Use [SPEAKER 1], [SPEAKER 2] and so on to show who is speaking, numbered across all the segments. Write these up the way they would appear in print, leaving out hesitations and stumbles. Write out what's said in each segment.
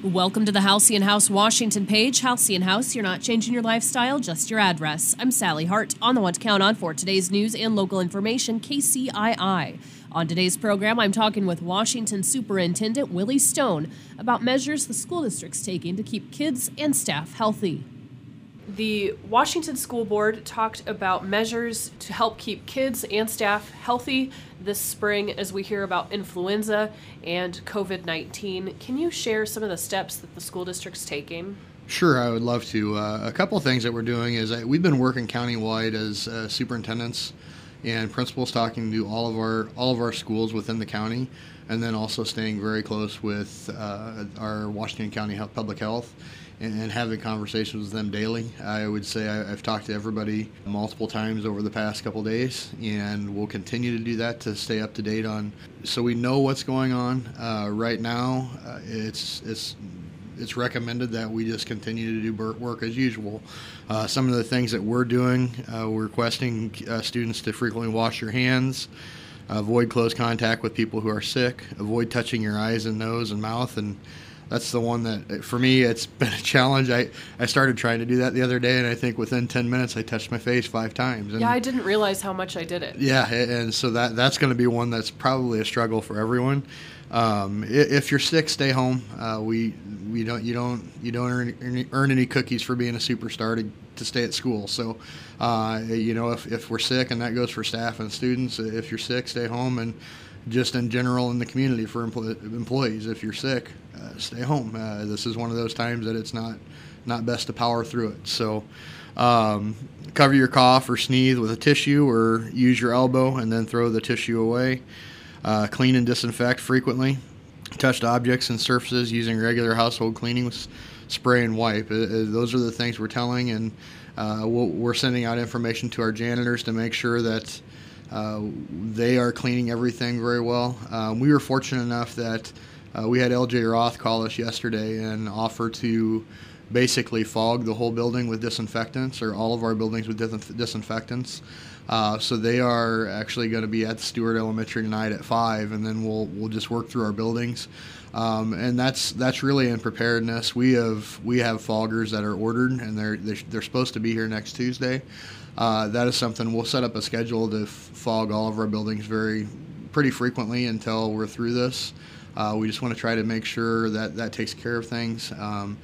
[SPEAKER 1] Welcome to the Halcyon House Washington page. Halcyon House, you're not changing your lifestyle, just your address. I'm Sally Hart, on the one to count on for today's news and local information, KCII. On today's program, I'm talking with Washington Superintendent Willie Stone about measures the school district's taking to keep kids and staff healthy. The Washington School Board talked about measures to help keep kids and staff healthy this spring as we hear about influenza and COVID-19. Can you share some of the steps that the school district's taking?
[SPEAKER 2] Sure, I would love to. A couple of things that we're doing is we've been working countywide as superintendents and principals, talking to all of our schools within the county, and then also staying very close with our Washington County Public Health and having conversations with them daily. I would say I've talked to everybody multiple times over the past couple days, and we'll continue to do that to stay up to date on, so we know what's going on. Right now, it's recommended that we just continue to do work as usual. Some of the things that we're doing, we're requesting students to frequently wash your hands, avoid close contact with people who are sick, avoid touching your eyes and nose and mouth, and that's the one that, for me, it's been a challenge. I started trying to do that the other day, and I think within 10 minutes I touched my face 5 times. And
[SPEAKER 1] yeah, I didn't realize how much I did it.
[SPEAKER 2] Yeah, and so that's going to be one that's probably a struggle for everyone. If you're sick, stay home. You don't earn any cookies for being a superstar to stay at school. So, if we're sick, and that goes for staff and students, if you're sick, stay home, and just in general in the community for employees, if you're sick, stay home. This is one of those times that it's not best to power through it. So, cover your cough or sneeze with a tissue, or use your elbow and then throw the tissue away. Clean and disinfect frequently. Touched objects and surfaces using regular household cleaning with spray and wipe. Those are the things we're telling, and we're sending out information to our janitors to make sure that they are cleaning everything very well. We were fortunate enough that we had LJ Roth call us yesterday and offer to basically fog the whole building with disinfectants, or all of our buildings with disinfectants. So they are actually going to be at the Stewart Elementary tonight at 5, and then we'll just work through our buildings. And that's really in preparedness. We have foggers that are ordered, and they're supposed to be here next Tuesday. That is something we'll set up a schedule to fog all of our buildings pretty frequently until we're through this. We just want to try to make sure that takes care of things.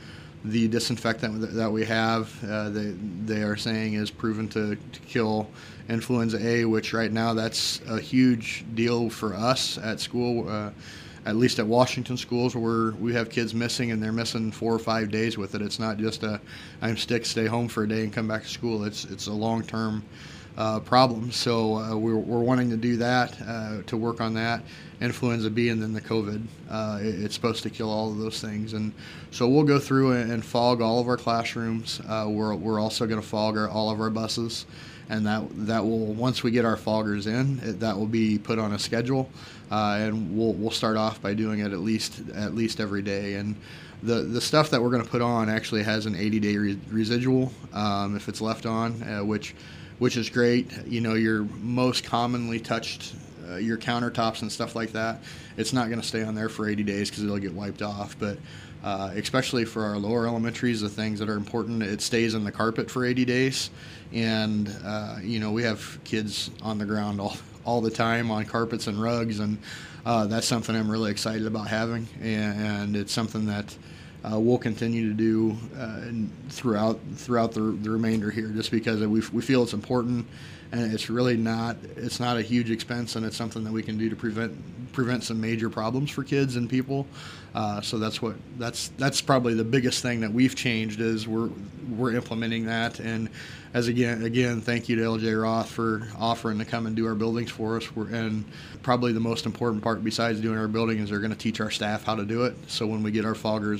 [SPEAKER 2] The disinfectant that we have, they are saying is proven to kill influenza A, which right now that's a huge deal for us at school. At least at Washington schools, where we have kids missing, and they're missing 4 or 5 days with it. It's not just I'm sick, stay home for a day and come back to school. It's a long-term problem. So we're wanting to do that, to work on that. Influenza B, and then the COVID. It's supposed to kill all of those things. And so we'll go through and fog all of our classrooms. We're also going to fog all of our buses. And that will, once we get our foggers in, that will be put on a schedule, and we'll start off by doing it at least every day. And the stuff that we're going to put on actually has an 80-day residual if it's left on, which is great. Your most commonly touched, your countertops and stuff like that, it's not going to stay on there for 80 days because it'll get wiped off. But especially for our lower elementaries, the things that are important, it stays on the carpet for 80 days. And, we have kids on the ground all the time on carpets and rugs, and that's something I'm really excited about having. And it's something that we'll continue to do throughout the remainder here, just because we feel it's important, and it's not a huge expense, and it's something that we can do to prevent some major problems for kids and people. So that's probably the biggest thing that we've changed, is we're implementing that. And as again, thank you to LJ Roth for offering to come and do our buildings for us. And probably the most important part, besides doing our building, is they're going to teach our staff how to do it. So when we get our foggers,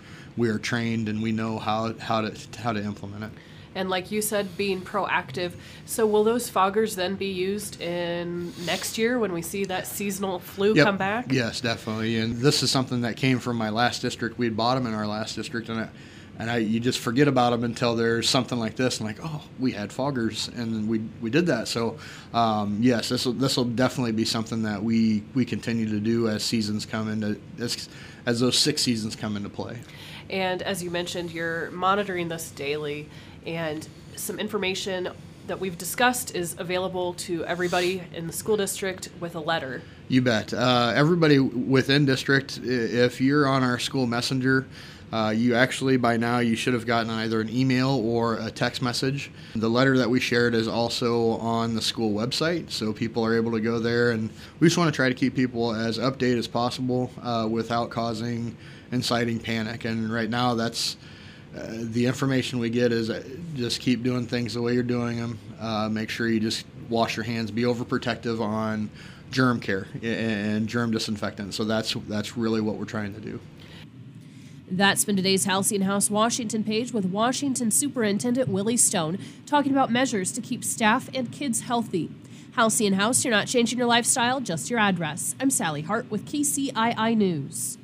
[SPEAKER 2] we are trained, and we know how to implement it.
[SPEAKER 1] And like you said, being proactive. So will those foggers then be used in next year when we see that seasonal flu come back?
[SPEAKER 2] Yes, definitely. And this is something that came from my last district. We had bought them in our last district, and you just forget about them until there's something like this, and like, oh, we had foggers, and we did that. So yes, this will definitely be something that we continue to do as seasons come into, as those sick seasons come into play.
[SPEAKER 1] And as you mentioned, you're monitoring this daily, and some information that we've discussed is available to everybody in the school district with a letter.
[SPEAKER 2] You bet. Everybody within district, if you're on our school messenger, you actually by now you should have gotten either an email or a text message. The letter that we shared is also on the school website, so people are able to go there, and we just want to try to keep people as updated as possible without causing inciting panic. And right now that's the information we get is just keep doing things the way you're doing them. Make sure you just wash your hands, be overprotective on germ care and germ disinfectant. So that's really what we're trying to do.
[SPEAKER 1] That's been today's Halcyon House Washington page with Washington Superintendent Willie Stone talking about measures to keep staff and kids healthy. Halcyon House, you're not changing your lifestyle, just your address. I'm Sally Hart with KCII News.